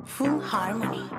Full Harmony.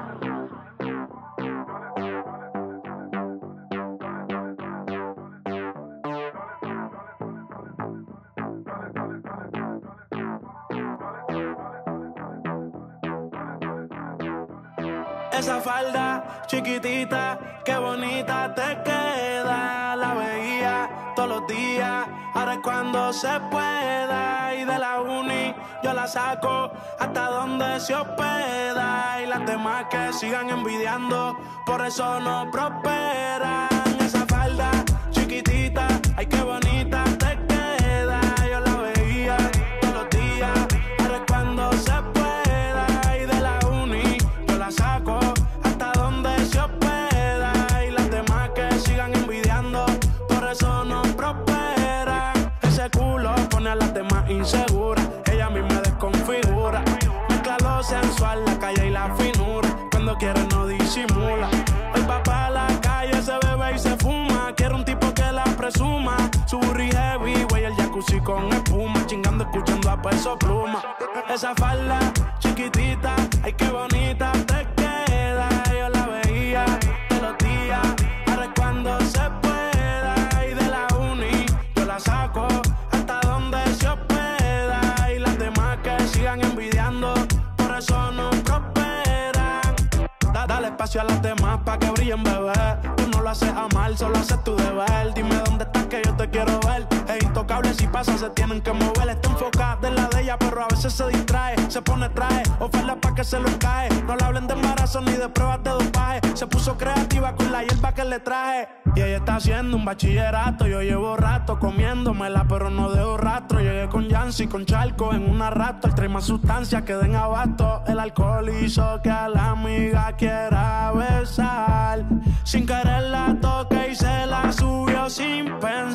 Esa falda chiquitita, qué bonita te queda. La veía todos los días, ahora es cuando se pueda. Y de la uni yo la saco hasta donde se hospeda. Y las demás que sigan envidiando, por eso no prosperan. Esa falda chiquitita, ay qué bonita te queda. Yo la veía todos los días, ahora es cuando se pueda. Y de la uni yo la saco hasta donde se hospeda. Y las demás que sigan envidiando, por eso no prosperan. Ese culo pone a las demás inseguras, ella misma desconfigura. Mezcla lo sensual, la calle y la finura, cuando quiere no disimula. Hoy va pa' la calle, se bebe y se fuma. Quiere un tipo que la presuma. Su burri heavy, güey, el jacuzzi con espuma. Chingando, escuchando a Peso Pluma. Esa falda chiquitita, ay qué bonita te queda. Yo la veía todos los días, ahora es cuando se pueda. Y de la uni yo la saco hasta donde se hospeda. Y las demás que sigan envidiando, por eso no prosperan. Dale espacio a las demás pa' que brillen, bebé. Tú no lo haces a mal, solo haces tu deber. Dime dónde estás que yo te quiero ver. Es intocable, si pasa se tienen que mover. Está enfocada en la de ella, pero a veces se distrae. Se pone traje, oferta pa' que se lo encaje. No le hablen de embarazo ni de pruebas de dopaje. Se puso creativa con la hierba que le traje. Y ella está haciendo un bachillerato. Yo llevo rato comiéndomela, pero no dejo rastro. Llegué con Yancy, con Charco en una rato. Trae más sustancias que den abasto. El alcohol hizo que a la amiga quiera besar. Sin querer la toqué y se la subió sin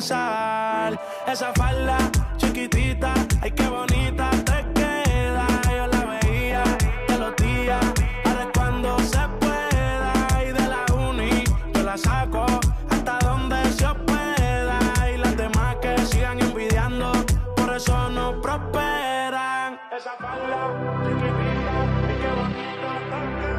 pensar. Esa falda chiquitita, ay qué bonita te queda. Yo la veía todos los días, ahora es cuando se pueda. Y de la uni yo la saco hasta donde se hospeda. Y las demás que sigan envidiando, por eso no prosperan. Esa falda chiquitita, ay qué bonita te queda.